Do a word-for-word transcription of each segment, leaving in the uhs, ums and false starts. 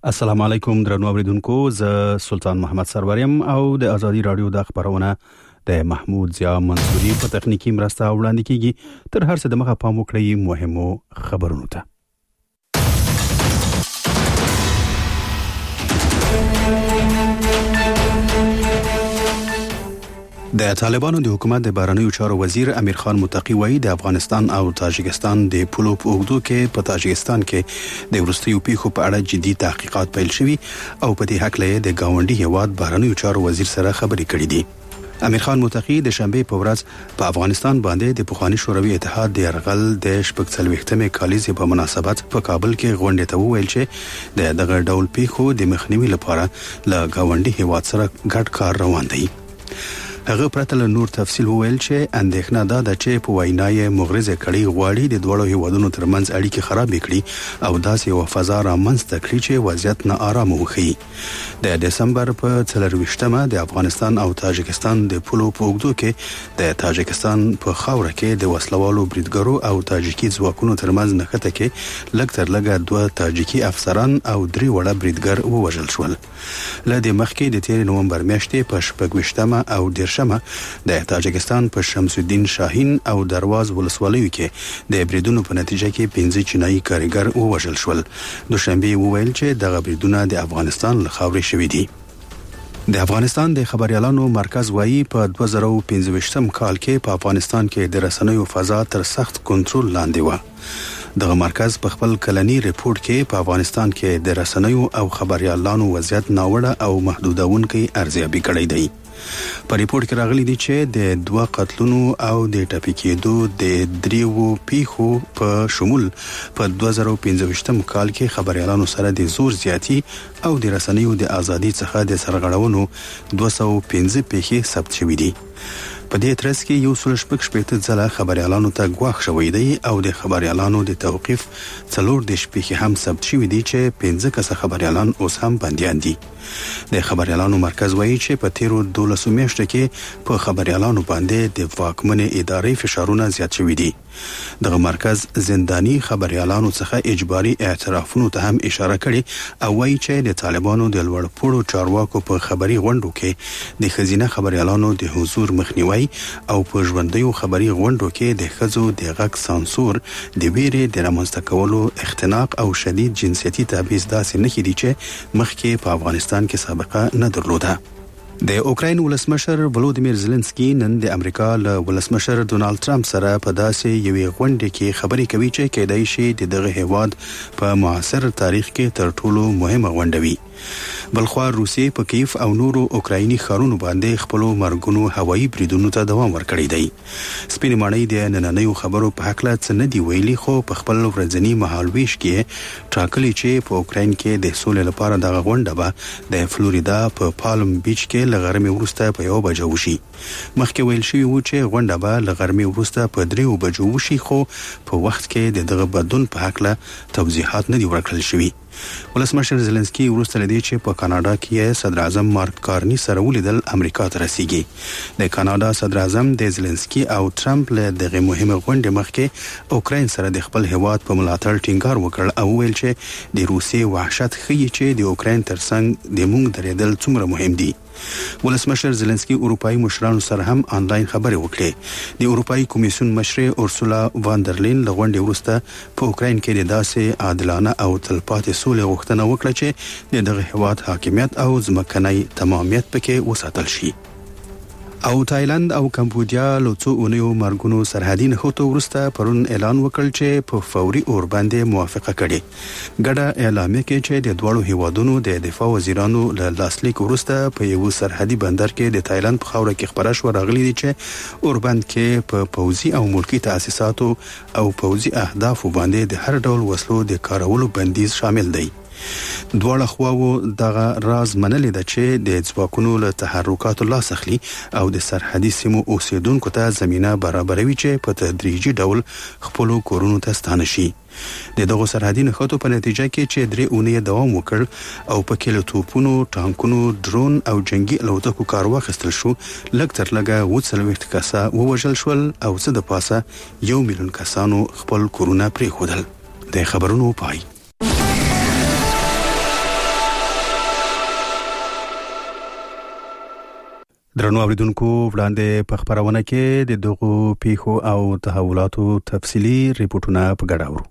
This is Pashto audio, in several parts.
السلام علیکم درنو اوریدونکو، زه سلطان محمد سروریم او د ازادي رادیو د خبرونه د محمود ضیا منصوري په تخنیکی مرسته وړاندې کیږي. تر هر څه د مخه پام وکړئ مهمو خبرونو ته. د طالبانو د حکومت د بهرنیو چارو وزیر امیر خان متقی وایي د افغانستان او تاجکستان د پولو په اوږدو کې په تاجکستان کې د وروستیو پیښو په اړه جدي تحقیقات پیل شوي او په دې حق له د گاونډي هیواد بهرنیو چارو وزیر سره خبرې کړې دي. امیر خان متقی د شنبه په ورځ په افغانستان باندې د پخوانی شوروي اتحاد د يرغل د شپږ څلوېښتمې کالیزې په مناسبت په کابل کې غونډه ته وویل چې د دغه ډول پیښو د مخنیوي لپاره له گاونډي هیواد سره ګډ کار روان دی. هغه پرته له نور تفصیل وویل چې اندېښنه ده د چې په وینای مغرضه کړي غواړي د دوړو هیوادونو ترمنځ اړیکې خراب کړي او داسې یو فضا رامنځته کړي چې وضعیت نه آرام وخی. د دسمبر په څلرويشتمه د افغانستان او تاجکستان د پولو په اوږدو کې د تاجکستان په خاوره کې د وسلوالو بریدګرو او تاجیکي ځواکونو ترمنځ نښته کې لږ تر لږه دوه تاجیکي افسران او درې وړه بریدګر ووژل شول. لدې مخکې د تیر نومبر میاشتې په شپږویشتمه او د شمه د تاجکستان په شمس الدین شاهین او درواز ولسوالیو کې د بریدونو په نتیجه کې پنځه چینایي کارګر ووژل شول. دوشنبه وویل چې دغه بریدونه د افغانستان له خاورې شوي دي. د افغانستان د خبريالانو مرکز وایي په دوه زره او پنځه کال کې په افغانستان کې د رسنیو فضا تر سخت کنټرول لاندې و. دغه مرکز په خپل کلنی ریپورت کې په افغانستان کې د رسنیو او خبريالانو وضعیت ناوړه او محدودونکي ارزیابي کړی دی. په ریپورت کې راغلي دي چې د دوه قتلونو او د ټپي کېدو د دریو پیښو په شمول په دوه زره او پنځه کال کې خبريالانو سره د زور زیاتی او د رسنیو د ازادي څخه د سرغړونو دوه سوه او پنځه پیښې ثبت شوې دي. په دې ترڅ کې یو سل شپږ شپږ ځله خبريالانو ته ګواښ شوی دی او د خبريالانو د توقيف څلور د شپې هم ثبت شوی دي چې پنځه کس خبريالان اوس هم بنديان دي. د خبريالانو مرکز وایي چې په تیرو دولسو میاشتو کې په خبريالانو باندې د واکمنې ادارې فشارونه زیات شوي دي. دغه مرکز زنداني خبريالانو څخه اجباري اعترافونو ته هم اشاره کړي او وایي چې د طالبانو د لوړ پوړو چارواکو په خبري غونډو کې د خزینه خبريالانو د حضور مخنیوي او په ژوندیو خبري غونډو کې د خزو د غږ سانسور د ویرې د رامنځته کولو اختناق او شدید جنسيتي تبعیض داسې نه کیدي چې مخکې په افغانستان کې سابقه نه درلوده. د اوکراین ولسمشر ولودیمیر زيلنسکي نن د امریکا له ولسمشر ډونالد ټرمپ سره په داسې یوې غونډه کې خبرې کوي چې کېدای شي د دغه هیواد په معاصر تاریخ کې تر ټولو مهمه غونډه وي. بلخوا روسیې په کیف او نورو اوکرایني ښارونو باندې خپل مرګونو هوایي بریدونو ته دوام ورکړی دی. سپینې ماڼۍ د نننیو خبرو په حق له څه نه دی ویلي، خو په خپل ورځنی مهالويش کې ټاکلي چې په اوکراین کې د سولې لپاره دغه غونډه به د فلوریدا په پالم بیچ کې لغرمې وروسته په یو بجو وشي. مخکې ویل شوی و چې غونډه به لغرمې وروسته په دریو بجو وشي، خو په وخت کې د دغه بدلون په حق له توضیحات نه دی ورکړل شوی. ولسمشر زيلنسکي وروسته لدی چې په کاناډا کې صدر اعظم مارک کارني سره ولیدل امریکا ته رسیږي. د کاناډا صدر اعظم د زيلنسکي او ټرمپ له دغه مهمه غونډې مخکې اوکراین سره د خپل هیواد په ملاتړ ټینګار وکړ او ویل چې د روسي وحشت ښيي چې د اوکراین ترڅنګ د موږ درېدل څومره مهم دي. ولسمشر زيلنسکي اروپאי مشرانو سره هم آنلاین خبرې وکړې. د اروپאי کمیسیون مشر اورسولا واندرلین له غونډې وروسته په اوکراین کې د داسې عادلانه او تلپاتې سولې غوښتنه وکړه چې د دغه هیواد حاکمیت او ځمکنی تمامیت پکې وساتل شي. او تایلند او کمبودیا له څو اونیو مرګونو سرحدي نښتو وروسته پرون اعلان وکړ چې په فوري اور باندې موافقه کړي. ګډه اعلامیه کې چې د دوړو هیوادونو د دفاع وزیرانو له لاسلیک وروسته په یو سرحدي بندر کې د تایلند په خاوره کې خبره شو راغلي دي چې اوربند کې په پوځي او ملکی تاسیساتو او پوځي اهداف باندې د هر ډول وسلو د کارولو بندیز شامل دی. دواړه خواو دغه راز منلې ده چې د ځواکونو له تحرکاتو لاس اخلي او د سرحدي سیمو اوسیدونکو ته زمينه برابروي چې په تدریجي ډول خپل کورونو ته ستانه شي. د دغه سرحدي نښتو په نتیجه کې چې درې اونۍ دوام وکړ او په کې له توپونو، ټانکونو، ډرون او جنگي الوتکو کار واخیستل شو، لږ تر لږه اووه څلوېښت کسه ووژل شول او څه د پاسه یو میلیون کسانو خپل کورونه پرېښودل. د خبرونو پای. درنو اوریدونکو وړاندې په خبرونه کې د دغو پیښو او تحولاتو تفصیلی ریپورتونه په ګډه اورو.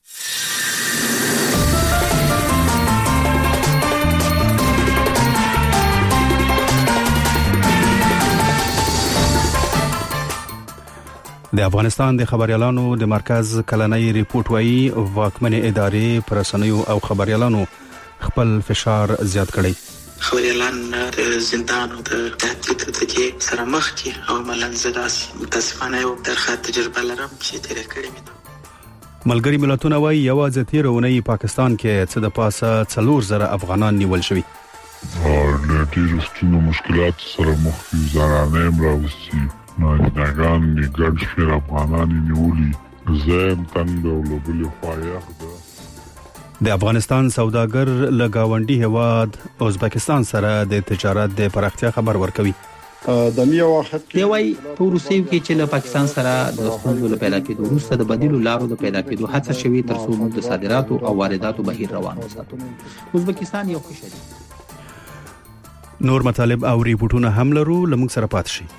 د افغانستان د خبريالانو د مرکز کلنۍ ریپورت وايي واکمنې ادارې پر رسنیو او خبريالانو خپل فشار زیات کړی. خبريالان د زندان او د تهدید کې سره مخ دي او ملنزداس متاسفانه یو درخه تجربه لرم چې تیر کړی مې. ملګری ملتونه وايي یوازې تیرونی پاکستان کې څه د پاسه څلور زره افغانان نیول شوي. د ډیرو ستونو مشکلات سره مخ دي، زنانه هم راوستي، ناګان د ګډ شمېر افغانان نیولي، زم تنګ او لوبلي خوایخ ده. د افغانستان سوداګر له گاونډي هواد ازبکستان سره د تجارت د پراختیا خبر ورکوي. د میو وخت دی وايي په روسیو کې چې له پاکستان سره د ستونزو له پیدا کېدو وروسته د بدیلو لارو د پیدا کېدو هڅه شوې تر څو د صادراتو او وارداتو بهیر روان وساتو. ازبکستان یو ښه شي. نور مطالب او ریپورتونه هم لرو، لمږ سره پات شي.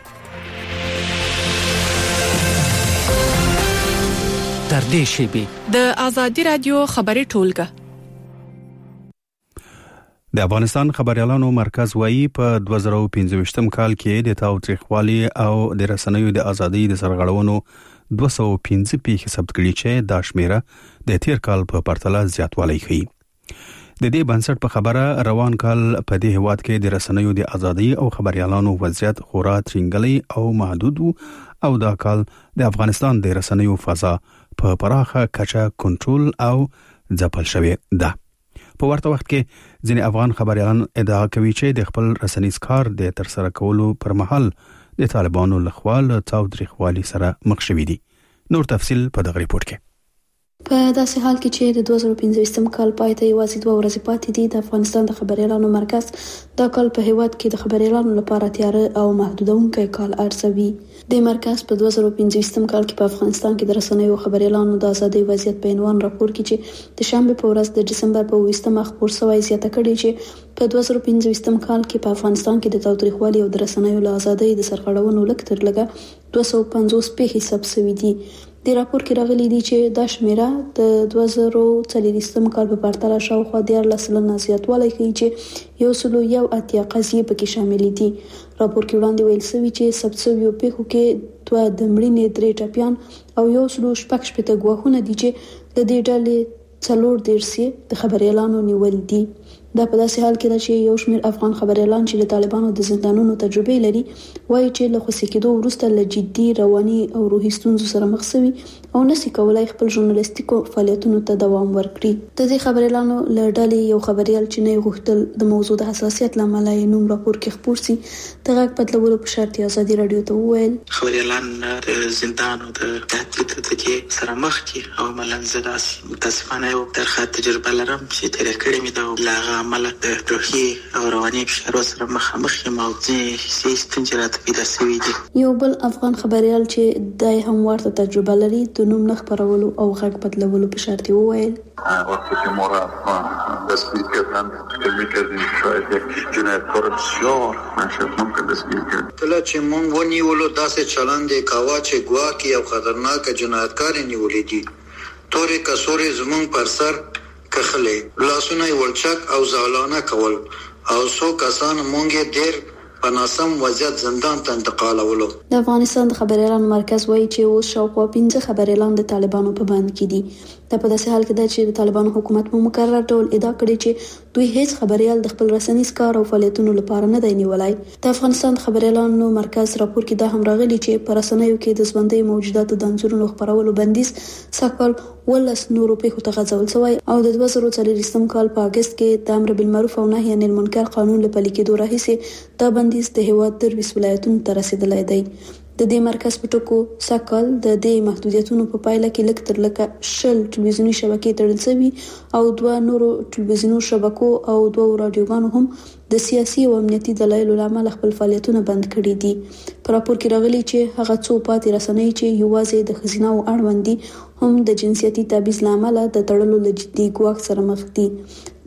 تر دې شیبې د آزادي رادیو خبري ټولګه. د افغانستان خبريالانو مرکز وايي په دوه زره پنځه کال کې د تاوتریخوالي او د رسنیو د ازادۍ د سرغړونو دوه سوه پنځه پیښې ثبت کړي چې دا شمیره د تیر کال په پرتله زیاتوالی ښيي. د دې بنسټ په خبره روان کال په دې هواد کې د رسنیو د ازادۍ او خبريالانو وضعیت خورا ترنګلی او محدود او دا کال د افغانستان د رسنیو فضا په پراخه کچه کنټرول او ځپل شوې ده. په ورته وخت کې ځینې افغان خبريالان ادعا کوي چې د خپل رسنیز کار د تر سره کولو پر مهال د طالبانو لخوا له تاوتریخوالي سره مخ شوي دي. نور تفصیل په دغه ریپورت کې. په داسې حال کې چې د دوه زره پنځه کال پای ته یوازې دوه ورځې پاتې دي، د افغانستان د خبريالانو مرکز دا کال په هیواد کې د خبريالانو لپاره تیاره او محدودونکی کال ارزوي. د مرکز په دوه زره پنځه کال کې په افغانستان کې د رسنیو خبريالانو د ازادۍ وضعیت په عنوان راپور کې چې د شنبه په ورځ د دسمبر په اووه خپور شوی زیاته کړي چې په دوه زره پنځه کال کې په افغانستان کې د تاوتریخوالي او د رسنیو له ازادۍ د سرغړونو لږ تر لږه دوه سوه پنځوس پیښې ثبت شوي دي. د راپور کې راغلي دي چې دا شمیره د دوه زره څلوېښتم کال په پرتله شاوخوا دیارلس سلنه زیاتوالی ښیي چې یو سلو یو اتیا قضیې پکې شاملې دي. راپور کې وړاندې ویل شوي چې ثبت شویو پیښو کې دوه د مړینې درې ټپیان او یو سلو شپږ شپېته ګواښونه دي چې د دې ډلې څلور دېرش د خبريالانو نیول دي. دا په داسې حال کې ده چې یو شمېر افغان خبريالان چې د طالبانو د زندانونو تجربه لري وایي چې له خوشي کېدو وروسته له جدي رواني او روحي ستونزو سره مخ شوي او نشي کولای خپل ژورنالیستیکو فعالیتونو ته دوام ورکړي. د دې خبريالانو له ډلې یو خبريال چې نه غوښتل د موضوع د حساسیت لامل یې نوم راپور کې خپور سي د غږ بدلولو په شرط آزادي رادیو ته وویل خبريالان د زندان او د تهدید کې سره مخ دي او ملنزداس متاسفانه یو درخه تجربه لرم چې تیر کړی مې دا لاغه عمل د روحي او رواني فشارونو سره مخامخ یم او ځینې ستونزې راته پیدا شوي دي. یو بل افغان خبريال چې دای هم ورته تجربه لري د نوم نه خپرولو او غږ بدلولو په شرط وویل وقتی که ما را دستگیر کردن فکر میکردیم شاید یک جنایتکار بسیار وحشتناک دستگیر کرد. کله چې مونږ ونیولو داسې چلند یې کاوه چې ګواکې یو خطرناک جنایتکار یې نیولی دي. تورې کڅوړې زمونږ پر سر کښلې، لاسونه یې ولچک او زالانه کول او څو کسان مونږ یې ډېر په ناسم وضعیت زندان ته انتقالولو. د افغانستان د خبريالانو مرکز وایي چې اوس شاوخوا پنځه خبريالان د طالبانو په بند کې دي. دا په داسې حال کې ده چې د طالبانو حکومت په مکرر ډول ادعا کړې چې دوی هیڅ خبريال د خپل رسنیز کار او فعالیتونو لپاره نه دی نیولای. د افغانستان د خبريالانو مرکز راپور کې دا هم راغلي چې په رسنیو کې د ژوندۍ موجوداتو د انځورونو خپرولو بندیز سږکال ولس نورو پیښو ته غځول شوی او د دوه زره څلوېښتم کال په اگست کې د امر بالمعروف او نهي عن المنکر قانون له پلي کېدو راهیسې دا بندیز د هیواد درویشت ولایتونو ته رسیدلی دی. د دې مرکز په ټکو سږکال د دې محدودیتونو په پایله کې لږ تر لږه شل ټلویزیوني شبکې تړل شوي او دوه نورو ټلویزیوني شبکو او دوه رادیوګانو هم د سیاسي او امنیتي دلایلو له امله خپل فعالیتونه بند کړي دي. په راپور کې راغلي چې هغه څو پاتې رسنۍ چې یوازې د ښځینه او اړوند دي هم د جنسیتي تبعیض له امله د تړلو له جدي ګواښ سره مخ دي.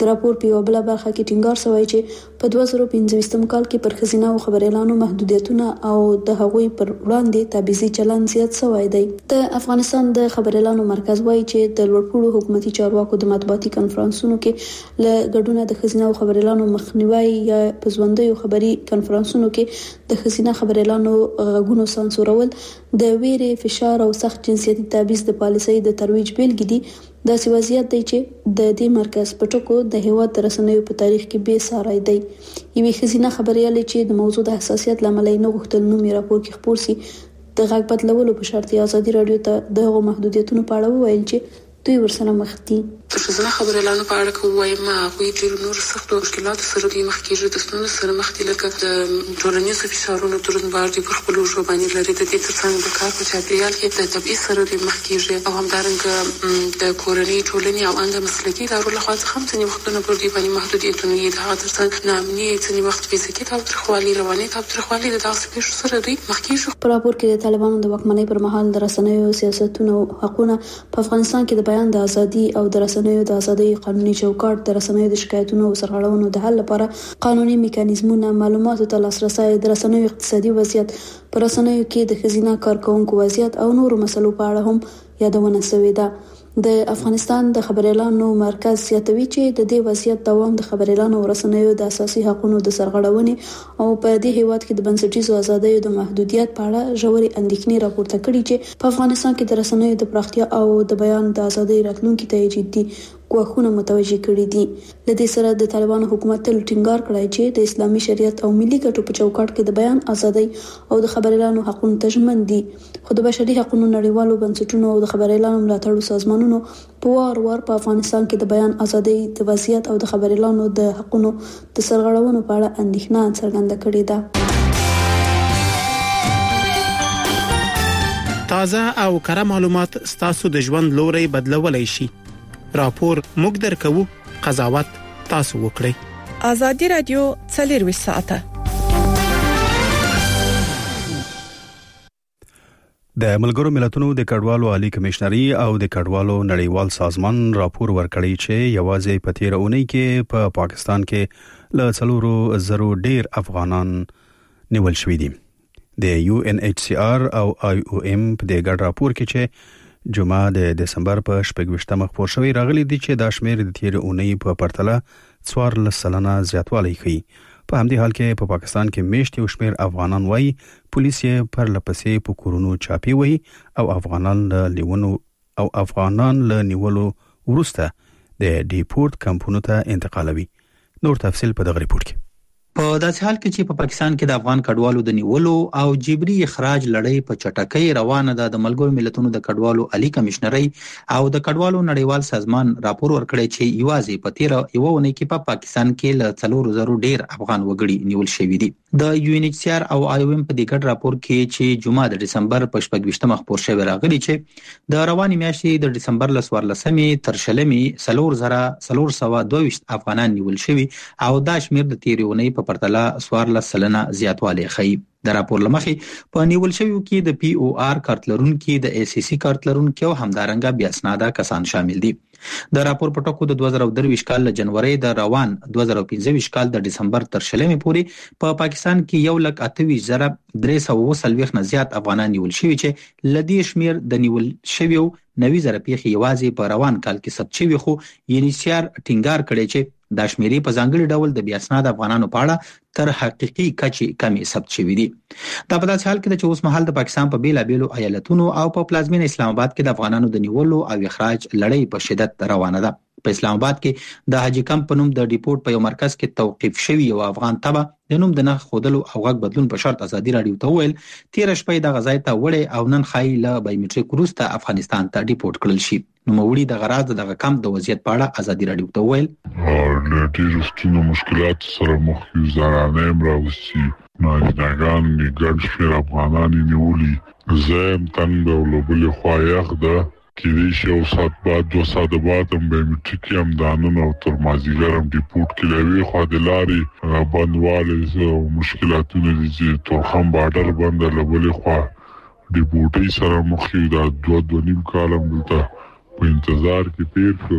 د راپور په یو بل برخه کې ټینګار شوی چې په دوه زره پنځه کال کې پر خزینه او خبر اعلانو محدودیتونه او د هغوی پر وړاندې تابعیزي چلن زیات شوی دی. د افغانستان د خبر اعلانو مرکز وایي چې د لوړپوړو حکومتي چارواکو د مطبوعاتي کنفرانسونو کې له ګډون د خزینه او خبر اعلانو مخنیوي یا په ژوندۍ خبري کنفرانسونو کې د خزینه خبر اعلانو غږونو سانسورول د ویرې، فشار او سخت جنسیتي تبعیض د پالیسۍ د ترویج بیلګې دي. دا سی وضعیت دی چې د دې مرکز په ټکو د هیواد د رسنیو په تاریخ کې به ساري دی. یوه خزینه خبريالي چې د موضوع د حساسیت لامل نه غوښتل نومي راپور کې خبر سي د غږ بدلولو په شرط ازادي رادیو ته د محدودیتونو په اړه ویل چې دوی ورسره مخ دي. د خزینه خبر اعلانو په اړه کومه ما غوي ډیر نور سخت مشکلات سره د مخ کېږي د ستونزو سره مخ دي لکه د ټولنیزو فشارونو ترڅنګ باندې پر خپل ژوند لري د دې ترڅنګ د کار په چاپیریال کې د تبعیض سره د مخ کېږي او همدارنګه د کورنۍ ټولنې او اند مسلکي ادارو لخوا څخه ځینې وختونه پر دې باندې محدودیتونه یې د هغه ترڅنګ نامني ځینې وخت فزیکي تاوتریخوالي، رواني تاوتریخوالي د داسې پیښو سره دوی مخ کېږي. په راپور کې د طالبانو د واکمنۍ پر مهال د رسنیو سیاستونو حقونه په افغانستان کې د بیان د ازادي او د رسنیو د ازادي قانوني چوکاټ، د رسنیو د شکایتونو او سرغړونو د حل لپاره قانوني میکانیزمونه، معلوماتو ته لاسرسي، د رسنیو اقتصادي وضعیت، پر رسنیو کې د خزینه کارکونکو وضعیت او نورو مسلو په اړه هم یادونه شوې ده. د افغانستان د خبر اعلانو مرکز زیاتوي چې د دې وضعیت دوام د خبر اعلانو رسنیو د اساسي حقوقو د سرغړونې او په دې هیواد کې د بنسټیزو ازادیو د محدودیت په اړه ژورې اندېښنې راپورته کړي چې په افغانستان کې د رسنیو د پراختیا او د بیان د ازادۍ راتلونکي ته جدي ګواښونه متوجه کړي دي. د دې سره د طالبانو حکومت تل ټینګار کړی چې د اسلامي شریعت او ملي ګټو په چوکاټ کې د بیان ازادۍ او د خبر اعلانو حقوقو تضمین دي. خو د بشري حقوقو نړیوالو بنسټونو او د خبر اعلانو ملاتړو سازمانونو په وار وار په افغانستان کې د بیان ازادۍ د وضعیت او د خبر اعلانو د حقوقو د سرغړونو په اړه اندېښنه څرګنده کړې ده. تازه او کره معلومات ستاسو د ژوند لوري بدلولای شي. راپور موږ درکو، قضاوت تاسو وکړئ. ازادي رادیو څلور ساعته. د ملګرو ملتونو د کډوالو عالی کمشنري او د کډوالو نړیوال سازمان راپور ورکړی چې یوازې په تیر اونۍ کې په پا پاکستان کې له څلورو زرو ډیر افغانان نیول شوي دي. د یو ان ایچ سی آر او آی او ایم په دې ګډ راپور کې چې جمعه د دسمبر په شپږ خپور شوی راغلي دي چې دا شمیر د تیر اونۍ په پرتله څوارلس سلنه زیاتوالی ښيي. په همدې حال کې په پا پاکستان کې میشت یو شمیر افغانان وایي پولیس یې پر لپسې په کورونو چاپی وایي او افغانان له لیونو او افغانان له نیولو وروسته د ډیپورت کمپونو ته انتقالوي. نور تفصیل په دغه ریپورت کې. په داسې حال کې چې په پاکستان کې د افغان کډوالو د نیولو او جبري اخراج لړۍ په چټکۍ روانه ده، د ملګرو ملتونو د کډوالو عالی کمشنري او د کډوالو نړیوال سازمان راپور ورکړی چې یوازې په تیر یو ونې کې په پاکستان کې له څلور زرو ډیر افغان وګړي نیول شوي دي. د یو ان ایچ سی آر او آی او ایم په دې ګډ راپور کې چې جمعه د دسمبر په شپږ خپور شوی راغلي چې د رواني میاشتې د دسمبر ل څوارلسمې تر شلمې څلور زره څلور سوه دوه ویشت افغانان نیول شوي او دا شمیر د تیر ونې په پرتله څوارلس سلنه زیاتوالی ښيي. د راپور لمخې په نیول شویو کې د پی او آر کارت لرونکي، د ای سی سی کارت لرونکي او همدارنګه بیا اسناده کسان شامل دي. د راپور په ټکو د دوه زره درویشت کال له جنوري د روان دوه زره پنځه ویشت کال د دسمبر تر شلمې پورې په پا پاکستان کې یو لک اته ویشت زره درې سوه اووه څلوېښت نه زیات افغانان نیول شوي چې له دې شمیر د نیول شویو نوي زره پیښې یوازې په روان کال کې ثبت شوي، خو یو ان ایچ سی آر ټینګار کړی چې دا شمیرې په ځانګړي ډول د بیا اسناد افغانانو په اړه تر حقيقي کچې کمې ثبت شوي دي. دا په داسې حال کې چې اوس مهال د پاکستان په بیلابیلو ایالتونو او په پلازمینه اسلام آباد کې د افغانانو د نیولو او اخراج لړۍ په شدت روانه ده. په اسلام آباد کې د حاجی کمپ په نوم د ډیپورت په یو مرکز کې توقيف شوی یو افغان تبع د نوم د نه خودلو او غږ بدلون په شرط ازادي رادیو ته ویل تیر شپه د غزای ته وړي او نن خای له بایومټریک وروسته افغانستان ته ډیپورت کړل شي. نو موړي د غراض د کمپ د وضعیت په اړه ازادي رادیو ته ویل له ډیرو ستونو مشکلات سره مخ یو زرانه راوستي ناجدګان ګډ شمیر افغانان نیولي زم تنګ او لوبل خوایغ ده کېدې شي او سات بعد دو ساعت بعد هم بایومټریک هم دانون او تر مازیګر هم ډیپورت کړي خو د لارې بندواله او مشکلاتونه دي چې تورخم بارډر بند لوبل خو ډیپورټي سره مخ یو د دوه دوه نیم کال هم دلته په انتظار کې تیر شو.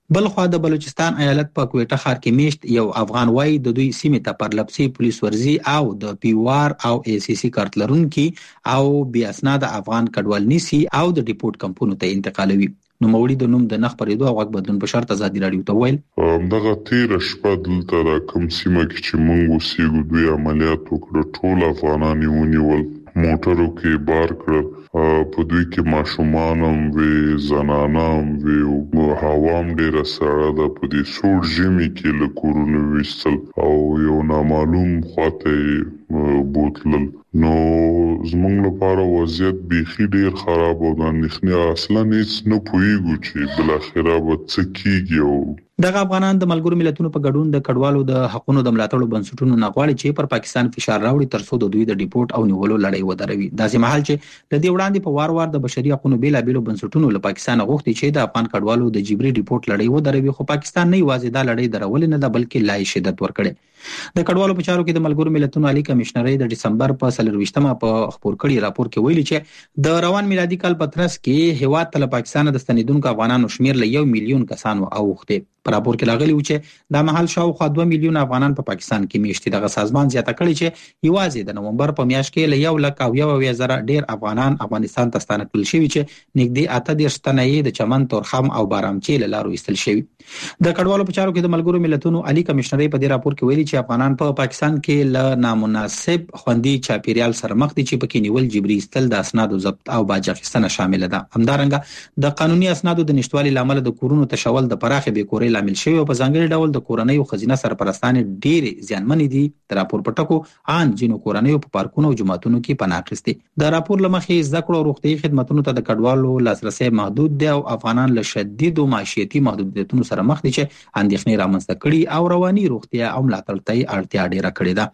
بل خو د بلوچستان ایالت په کوټه ښار کې میشت یو افغان وای د دوی سیمې ته پر لپسي پولیس ورزي او د پیوار او ای سی سی کارت لرونکي او بیا اسناد افغان کډوال نیسي او د ډیپورت کمپونو ته انتقالوي. نو موړي د نوم د نخ پرېدو او غږ بدلون په شرط ازادي راډیو ته ویل دغه تیر شپه دلته را کوم سیمه کې چې مونږ اوسېږو دوی عملیات وکړه، ټول افغانان یې ونیول، موټرو کې بار کړل، په دوی کې ماشومان هم وي، زنانه هم وي، هوا هم ډېره سړه ده، په دې سوړ ژمي کې له کورونو ویستل او یو نامعلوم خواته یې بوتلل. نو زمونږ لپاره وضعیت بیخي ډېر خراب او د اندېښنې اصلا هېڅ نه پوهېږو چې بالاخره به څه کېږي. او دغه افغانان د ملګرو ملتونو په ګډون د کډوالو د حقوقو د ملاتړ بنسټونو نه غواړي چې پر پاکستان فشار راوړي ترڅو د دوی د ډیپورت او نیولو لړۍ ودروي. داسې مهال چې د دې وړاندې په وار وار د بشري حقوقو بیلابېلو بنسټونو له پاکستان غوښتي چې د افغان کډوالو د جبري ډیپورت لړۍ ودروي، خو پاکستان نه یوازې دا لړۍ درولې نه ده بلکې لا یې شدت ورکړي. د کډوالو په چارو کې د ملګرو ملتونو عالی کمشنري د دسمبر په څلرويشتمه په خبر کړي راپور کې ویلي چې د روان میلادي کال په ترڅ کې هیواد ته له پاکستان د ستنیدونکو افغانانو شمیر له یو میلیون کسانو اوخته. په راپور کې راغلي و چې د مهال شاوخوا دوه میلیون افغانان په پاکستان کې میشتي. دغه سازمان زیاته کړي چې یوازې د نومبر په میاشت کې له یو لک او یو اویا زره ډیر افغانان افغانستان ته ستانه کړل شوي چې نږدې اته دېرش تنه یې د چمن، تورخم او بارامچی له لارو ایستل شوي. د کډوالو په چارو کې د ملګرو ملتونو عالی کمشنري په دې راپور کې ویلي چې افغانان په پاکستان کې له نامناسب خوندي چاپیریال سره مخ دي چې پکې نیول، جبري ایستل، د اسنادو ضبط او باج اخیستنه شامل ده. همدارنګه د قانوني اسنادو د نشټوالي لامل د کورونو تشول د پراخه بیکوري لامل شوی او په ځانګړي ډول د کورنۍ او خزینه سرپرستانې ډېرې زیانمنې دي. د راپور په ټکو ان جنو کورنۍ په پارکونو او جماعتونو کې پناه اخیستي. د راپور لمخې زده کړو او روغتي خدماتو ته د کډوالو لاسرسي محدود دي او افغانان له شدید او معیشتي محدودیتونو سره مخ دي چې اندېښنې رامنځته کړي او رواني روغتیا او ملاتړ ته اړتیا ډیره کړې ده.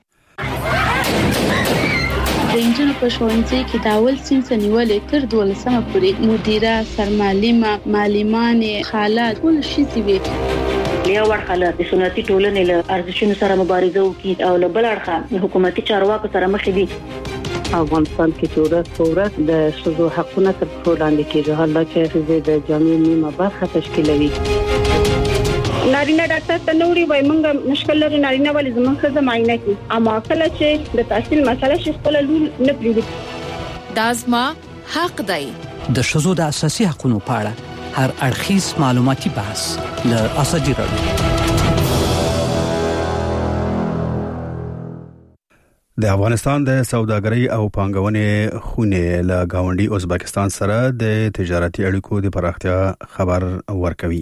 د انجن په ښوونځي کې د اول صنف نیولې تر دولسمه پورې مدیره، سرمعلمه، معلمانې، خاله ټول شي وي. یو ورخه د سنتي ټولنې له ارزښتونو سره مبارزه وکړي او له بل اړخه حکومتي چارواکو سره مخ دي. افغانستان کې ورځ په ورځ د ښځو حقونه تر پښو لاندې کېږي، حالانکه چې ښځې د جامعې نیمه برخه تشکیلوي. نارینه ډاکټر ته نوړي وای مونږ مشکل لري نارینه ولې زموږ ښځه معاینه کوي، اما کله چې د تحصیل مسله شي خپل لور نه پریږدي. دا زما حق دی. د ښځو د اساسي حقوقو په اړه هر اړخیز معلوماتي بحث له ازادي راډیو. د افغانستان د سوداګرۍ او پانګونې خونې له گاونډي ازبکستان سره د تجارتي اړیکو د پراختیا خبر ورکوي.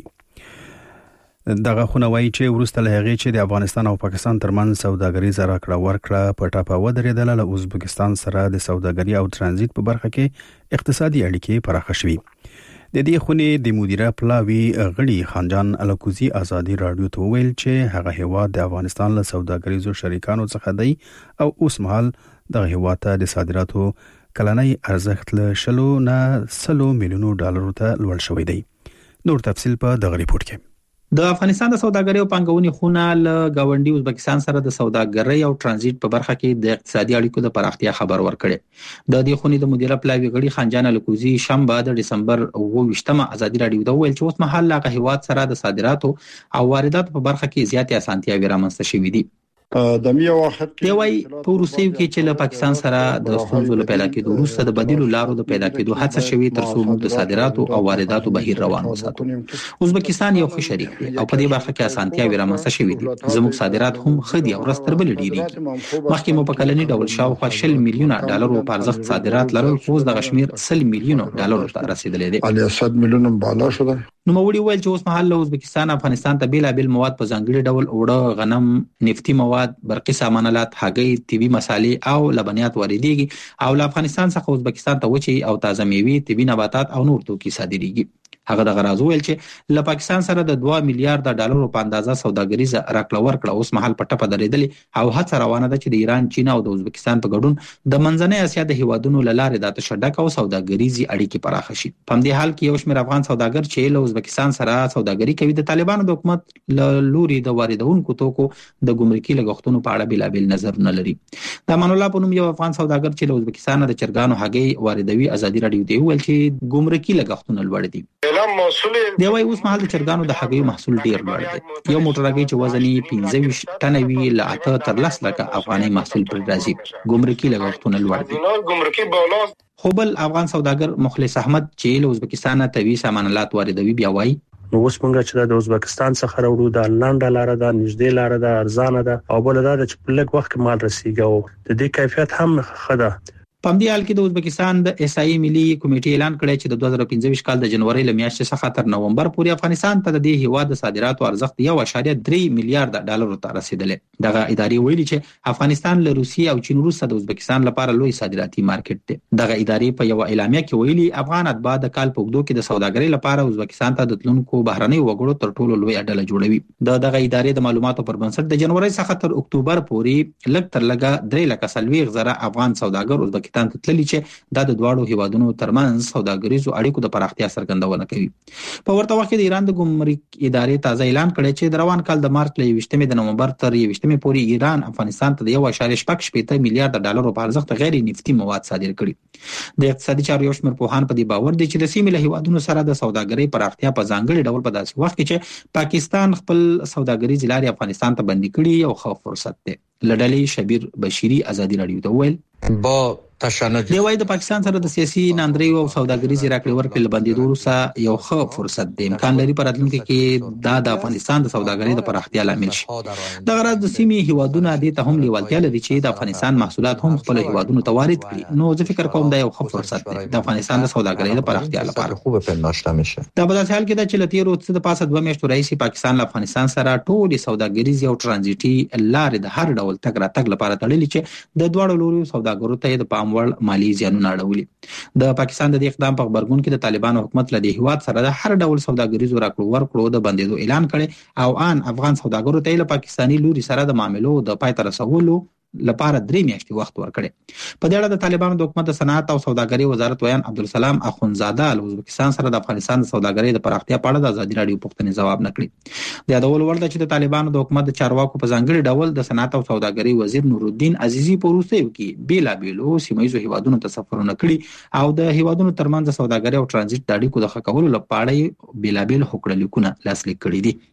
دغه خونه وایي چې ورسته له هغې چې د افغانستان او پاکستان ترمنځ سوداګریزه راکړه ورکړه په ټاپه ودرېدله، له ازبکستان سره د سوداګرۍ او ترانزیت په برخه کې اقتصادي اړیکې پراخه شوي. د دې خونې د مدیره پلاوي غړي خانجان الکوزي ازادي راډیو ته وویل چې هغه هیواد د افغانستان له سوداګریزو شریکانو څخه دی او اوس مهال دغه هیواد ته د صادراتو کلنی ارزښت له شلو نه سلو میلیونو ډالرو ته لوړ شوی دی. نور تفصیل په دغه ریپورت کې. د افغانستان د سوداګرۍ او پانګونې خونه له گاونډي ازبکستان سره د سوداګرۍ او ترانزیت په برخه کې د اقتصادي اړیکو د پراختیا خبر ورکړي. د دې خونې د مدیره پلاوي غړي خانجان الکوزي شنبه د دسمبر اوويشتمه ازادي راډیو ته ویل چې اوس مهال له هیواد سره د صادراتو او وارداتو په برخه کې زیاتې اسانتیاوې رامنځته شوې دي. د میو وخت کې وای په روسیو کې چې له پاکستان سره د ستونزو له پیدا کېدو وروسته د بدیلو لارو د پیدا کېدو هڅه شوې ترڅو موږ د صادراتو او وارداتو بهیر روان وساتو. ازبکستان یو ښه شریک دی او په دې برخه کې اسانتیاوې رامنځته شوې دي. زموږ صادرات هم ښه دي او ورستر بل ډیریږي. مخکې مو په کلني ډول شاوخوا شل میلیونه ډالرو په ارزښت صادرات لرل، خو د غشمیر سل میلیونه ډالرو ته رسیدلې دي. علي صد میلیونه بالا شوه. نو موړي ویل چې اوس مهال له ازبکستان افغانستان ته بیلابل مواد په ځانګړي ډول اوړه، غنم، نفتی مواد، برقي سامانالات، هګۍ، طبي مصالې او لبنیات واردېږي او له افغانستان څخه ازبکستان ته وچې او تازه میوې، طبي نباتات او نور توکي صادرېږي. هغه د غراز ویل چې له پاکستان سره د دوه میلیارډ ډالرو په اندازه سوداګریزه راکړه ورکړه اوس مهال په ټپه درېدلې او هڅه روانه ده چې د ایران، چین او د ازبکستان په ګډون د منځنۍ اسیا د هیوادونو له لارې د تشدد او سوداګریزي اړیکې پراخه شي. په همدې حال کې یو شمېر افغان سوداګر چې له ازبکستان سره سوداګري کوي د طالبانو د حکومت له لوري د واردونکو توکو د ګمرکي لګښتونو په اړه بېلابېل نظرونه لري. د امان الله په نوم یو افغان سوداګر چې له ازبکستان د چرګانو هګۍ واردوي ازادي راډیو ته ویل چې ګمرکي لګښتونه لوړ دي. کم محصول دی وايي اوس مهال د چرګانو د هګیو محصول ډیر لوړ دی. یو موټر هګۍ چې وزن یې پنځه ویشت ټنه وي له اته تر لس لکه افغاني محصول پر راځي. ګمرکي لګښتونه لوړ دي. ګمرکي بالا. خو بل افغان سوداګر مخلص احمد چې له ازبکستان طبي سامانالات واردوي بیا وايي نو اوس مونږ چې د ازبکستان څخه راوړو د لنډه لار ده، نږدې لار ده، ارزانه ده او بل دا چې په لږ وخت کې مال رسیږي او د دې کیفیت هم ښه ده. په همدې حال کې د ازبکستان د اسایي ملي کمیټې اعلان کړی چې د دوه زره پنځه کال د جنوري له میاشتې څخه تر نومبر پورې افغانستان ته د دې هیواد د صادراتو ارزښت یو اعشاریه درې میلیارډ ډالر ته رسیدلی. دغه ادارې ویلي چې افغانستان له روسیې او چین وروسته د ازبکستان لپاره لوی صادراتي مارکیټ دی. دغه ادارې په یو اعلامیه کې ویلي افغان اتباع د کال په اوږدو کې د سوداګرۍ لپاره ازبکستان ته د تلونکو بهرنۍ وګړو تر ټولو لوی ډله جوړوي. د دغه ادارې د معلوماتو پر بنسټ د جنوري څخه تر اکتوبر پورې لږ تر لږه درې لکه څلوېښت زره افغان سوداګر ازبکستان ته تللي چې دا د دواړو هیوادونو ترمنځ سوداګریزو اړیکو د پراختیا څرګندونه کوي. په ورته وخت کې د ایران د ګمرک ادارې تازه اعلان کړی چې د روان کال د مارچ له یوویشتمې د نومبر تر یوویشتمې پورې ایران افغانستان ته د یو اعشاریه شپږ شپېته میلیارډ ډالرو په ارزښت غیر نفتي مواد صادر کړي. د اقتصادي چارو یو شمېر پوهان په دې باور دي چې د سیمې له هیوادونو سره د سوداګرۍ پراختیا په ځانګړي ډول په داسې وخت کې چې پاکستان خپل سوداګریزې لارې افغانستان ته بندي کړي یو ښه فرصت دی. لړلې شبیر بشيري ازادي رادیو ته ویل با تشنج دی وايي د پاکستان سره د سیاسي ناندریو او سوداګریزې راکړې ورکړې لبندېدو وروسته یو ښه فرصت دی. امکان لري په راتلونکي کې دا د افغانستان د سوداګرۍ د پراختیا لامل شي. دغه راز د سیمې هیوادونو دې ته هم لیوالتیا لري چې د افغانستان محصولات هم خپل هیوادونو ته وارد کړي. نو زه فکر کوم دا یو ښه فرصت دی د افغانستان د سوداګرۍ د پراختیا لپاره. خوب پنداشته میشه. دا په داسې حال کې دا چې لتیر او څه د پاسه دوه میاشتو راځي پاکستان له افغانستان سره ټول سوداګریزي او ترانزیټي لارې د هر ډول تګ راتګ لپاره تړلې چې د دواړو لوري سوداګرو ته د پام وړ مالی زیانونه اړولي. د پاکستان د دې اقدام په خبرګون کې د طالبانو حکومت له دې هیواد سره د هر ډول سوداګریزو راکړو ورکړو د بندیدو اعلان کړي او ان افغان سوداګرو ته له پاکستاني لوري سره د معاملو د پای ته رسولو لپاره درې میاشتې وخت ورکړي. په دې اړه د طالبانو د حکومت د صنعت او سوداګرۍ وزارت ویان عبدالسلام اخونزاده له ازبکستان سره د افغانستان د سوداګرۍ د پراختیا په اړه د ازادي رادیو پوښتنې ځواب نکړي. د یادول وړ ده چې د طالبانو د حکومت د چارواکو په ځانګړي ډول د صنعت او سوداګرۍ وزیر نورالدین عزیزي په وروستیو کې بیلابیلو سیمایي هیوادونو ته سفرونه کړي او د هیوادونو ترمنځ د سوداګرۍ او ترانزیت د اړیکو د ښه کولو لپاره بیلابیل هوکړلیکونه لاسلیک کړي دي.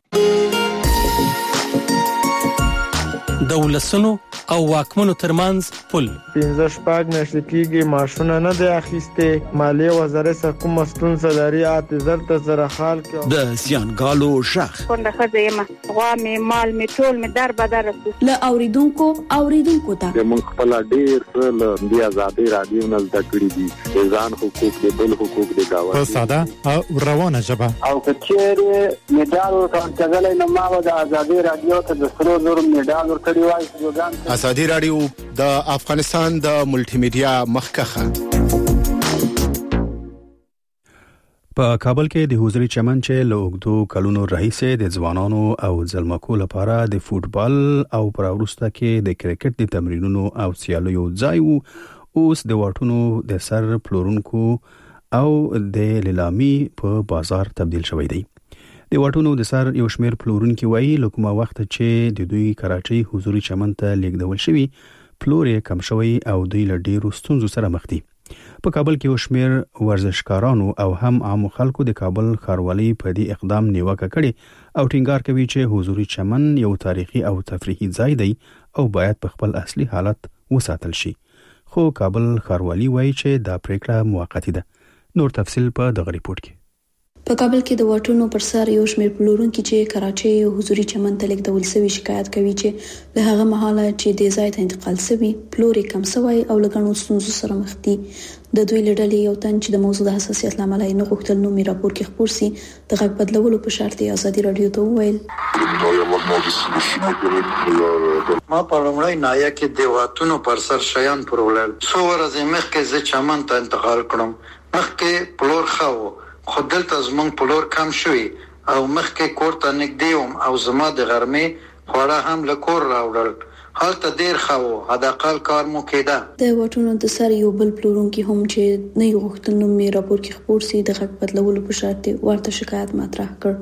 د ولسونو او واکمنو ترمنځ پل پنځه شپږ میاشتې کېږي معاشونه نه دی اخیستې. مالیې وزارت څخه کومه ستونزه لري اته زر ته زره خال کې د زیانګالو شخ کونډه ښځه یم، غوا مې مال مې ټول مې در بدر رسو له اوریدونکو اوریدونکو ته موږ خپل ډېر څه له دې ازادي رادیو نه زده کړي دي. ځان حقوق دي، بل حقوق دي دا په ساده او روانه ژبه او کچېره میډال ورکړل نو ما د ازادي رادیو ته د سرو زر میډال ورکړی. ازادي رادیو د افغانستان د ملټي میډیا مخکخه په کابل کې د حضوري چمن چې له اوږدو کلونو راهیسې د ځوانانو او ځلمکو لپاره د فوټبال او پر وروسته کې د کرکټ د تمرینونو او سیالیو ځای وو، اوس د واټونو د سر پلورونکو او د لیلامي په بازار تبدیل شوی دی. د واټونو د سر یو شمیر پلورونکي وایي له کومه وخت چې د دوی کراچۍ حضوري چمن ته لیږدول شوي پلور یې کم شوی او دوی له ډیرو ستونزو سره مخ دي. په کابل کې یو شمیر ورزشکارانو او هم عامو خلکو د کابل ښاروالۍ په دې اقدام نیوکه کړې او ټینګار کوي چې حضوري چمن یو تاریخي او تفریحي ځای دی او باید په خپل اصلي حالت وساتل شي. خو کابل ښاروالۍ وایي چې دا پریکړه موقتی ده. نور تفصیل په دغه ریپورت کې. په کابل کې د واټونو پر سر یو شمېر پلورونکي چې کراچۍ حضوري چمن ته لیږدول شوي شکایت کوي چې له هغه مهاله چې د ځای ته انتقال شوي پلور یې کم شوی او له ګڼو ستونزو سره مخ دي. د دوی له ډلې یو تن چې د موضوع د حساسیت له امله یې نه غوښتل نوم یې راپور کې خپور سي د غږ بدلولو په شرط یې ازادي رادیو ته وویل. ما په لومړی ناحیه کې د واټونو پر سر شیان پلورل. څو ورځې مخکې زه چمن ته انتقال کړم. مخکې پلور ښه و خو دلته زمونږ پلور کم شوی او مخکې کور ته نږدې وم او زما د غرمې خواړه هم له کور راوړل. هلته ډېر ښه و، حداقل کار مو کېده. د واټونو د سر یو بل پلورونکي هم چې نه یې غوښتل نوم یې راپور کې خپور سي د غږ بدلولو په شرط یې ورته شکایت مطرح کړ.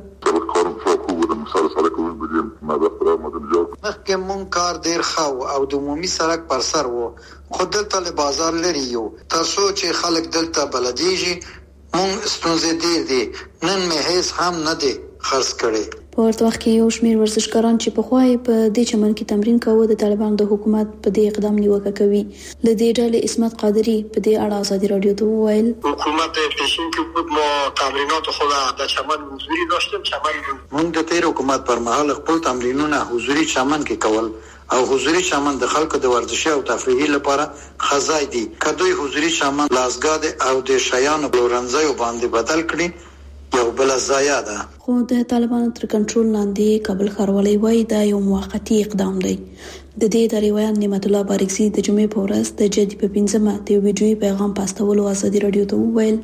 مخکې مونږ کار ډېر ښه و او د عمومي سړک پر سر و خو دلته له بازار لرې یو تر څو چې خلک دلته بلدیږي مونږ ستونزې ډېر دي نن مې هیڅ هم نه دی خرڅ کړی. په ورته وخت کې یو شمېر ورزشکاران چې په خوای په دې چمن کې تمرین کاوه د طالبانو د حکومت په دې اقدام نیوکه کوي. ل دې ډلې اسمت قادری په دې اړه ازادي رادیو ته وویل حکومت پیشین کې بود ما تمرینات خود در چمن حضوری داشتیم. چمن مونږ د تیر حکومت پر مهال خپل تمرینونه حضوری چمن کې کول او حضوری چمن د خلکو د ورزشي او تفریحي لپاره خزای دي. کدوې حضوری چمن لاسګاد او د شیانو بلورنځي باندې بدل کړي یو بل ضایع ده. خو د طالبانو تر کنټرول لاندې کابل ښاروالۍ وايي دا یو موقتی اقدام دی. د دې د روایت نعمت الله بارکزي د جمعې په ورځ د جدي په پنځمه د ویډیوي پیغام پاستولو ازادي رادیو ته وویل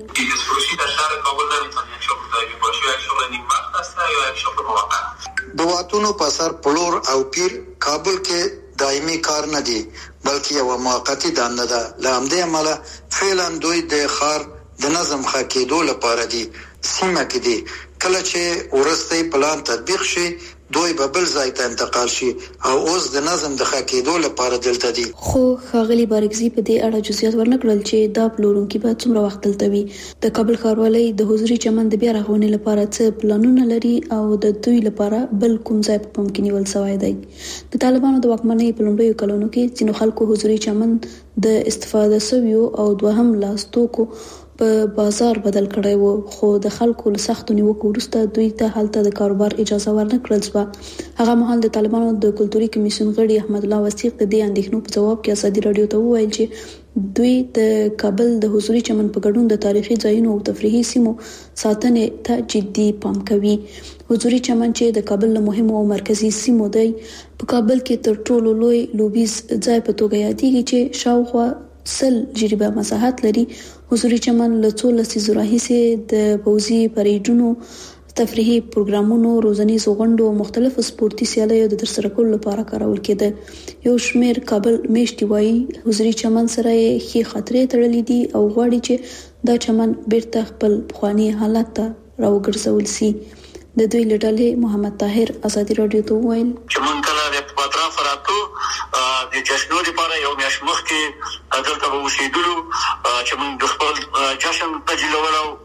د واتونو په سر پلور او پیر کابل کې دایمي کار نه دی بلکې یو موقتی دنده ده. لامدې عمله فعلا دوی د خار د نظم خکېدو لپاره دي سیمه کې دي. کله چې ورسته پلان تطبیق شي دوی به بل ځای ته انتقال شي او اوس د نظم د خکېدو لپاره دلته دي. خو خاغلی بارکزي په دې اړه جزئیات ورنکړل چې دا پلورونکي به څومره وخت دلته وي. د کابل ښاروالۍ د حضوري چمن د بیا رغونې لپاره څه پلانونه لري او د دوی لپاره بل کوم ځای په پام کې نیول شوی دی. د طالبانو د واکمنۍ په لومړیو کلونو کې ځینو خلکو حضوري چمن د استفاده سویو او دوهم لاس توکو په بازار بدل کړی وو. خو د خلکو له سختو نیوکو وروسته دوی ته هلته د کاروبار اجازه ورنکړل شوه. هغه مهال د طالبانو د کلتوري کمیسیون غړي احمد الله وثیق د دې اندېښنو په جواب کې ازادي رادیو ته وویل چې دوی د کابل د حضوري چمن په ګډون د تاریخي ځایونو او تفریحي سیمو ساتنې ته جدي پام کوي. حضوري چمن چې د کابل له مهمو او مرکزي سیمو دی په کابل کې تر ټولو لوی لوبیز ځای په توګه یادېږي چې شاوخوا سل جریبه مساحت لري. حضوري چمن له څو لسیزو راهیسې د پوځي پریډونو تفریحي پروګرامونو روزنیزو غونډو او مختلفو سپورتي سیالیو د ترسره کولو لپاره کارول کېده. یو شمېر کابل میشتي وایي حضوري چمن سره یې ښې خاطرې تړلې دي او غواړي چې دا چمن بیرته خپل پخواني حالت ته راوګرځول شي. د دوی له ډلې محمد طاهر ازادي رادیو ته وویل چمن کله د اطراف راتو د جشنو لپاره یو میاشت مخکې دلته به اوسېدلو چې موږ د خپل جشن تجلول او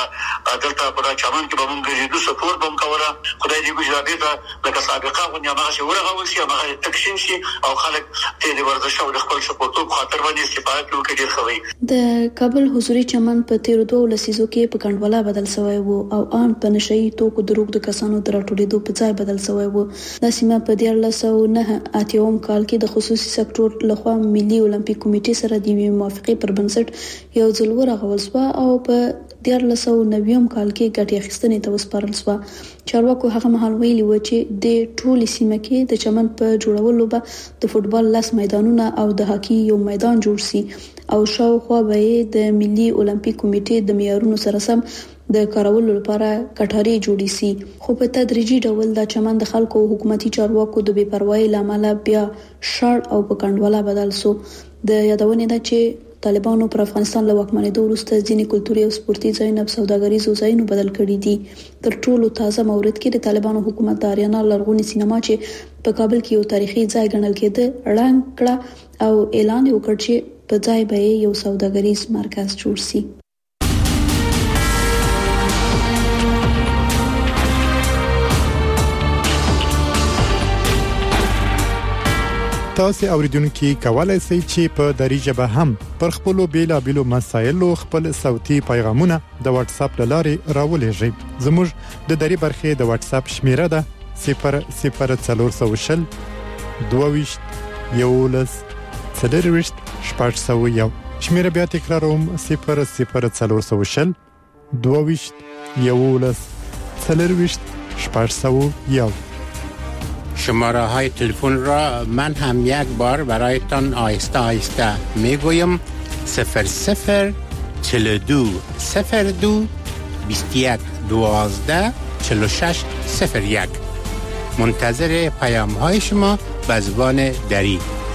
دلته په چمن کې به موږ ګرځېدو سپورت به هم کوله. خدای دې وکړي چې بیرته لکه سابقه غوندې هماغسې ورغول شي هماغسې تکشین شي او خلک ترې د ورزش او د خپل سپورتو په خاطر باندې استفاده کړي وکړي ډېر ښه وي. د کابل حضوري چمن په تیرو دوو لسیزو کې په کنډواله بدل شوی و او ان په نشهیي توکو د روږدو کسانو د راټولېدو په ځای بدل شوی و. دا سیمه په دیارلس سوه نهه اتیاوم کال کې د خصوصي سکتور لخوا ملي اولمپیک کمیټې سره د یوې موافقې پر بنسټ یو ځل ورغول شوه او په دیارلس سوه نوي کال کې ګټې اخیستنې ته وسپارل شوه. چارواکو هغه مهال ویلي و چې د ټولې سیمه کې د چمن په جوړولو به د فوټبال لس میدانونه او د هاکي یو میدان جوړ شي او شاوخوا به د ملي اولمپیک کمیټې د معیارونو سره سم د کارولو لپاره کټاري جوړی سي. خو په تدریجي ډول د چمن د خلکو او حکومتي چارواکو د بې پروايي لامل بیا شړ او په کنډواله بدل شو. د یادونې ده چې طالبانو پر افغانستان له واکمنېدو وروسته ځینې کلتوري او سپورتي ځایونه په سوداګریزو ځایونو بدل کړي دي. تر ټولو تازه مورد کې د طالبانو حکومت د اریانا لرغونې سینما چې په کابل کې یو تاریخي ځای ګڼل کېده ړنګ کړه او اعلان وکړ چې په ځای به یو سوداګریز مرکز جوړ شي. تاسو اوریدونکو کولای شئ چې په دری ژبه هم پر خپل بیلابېلو مسایلو خپل صوتي پیغامونه د واتس اپ لارې راولېږئ. زموږ د دری برخې د واتس اپ شمیره ده صفر صفر څلور سوه شل دوه یولس څلرویشت شپږ سوه یو. شمیره بیا تکراروم صفر صفر څلور سوه شل دوه یولس څلرویشت شپږ سوه یو. شماره های تلفن را من هم یک بار برایتان آهسته آهسته میگویم صفر صفر چهل و دو صفر دو بیست و یک دوازده چهل و شش صفر یک. منتظر پیام های شما به زبان دری.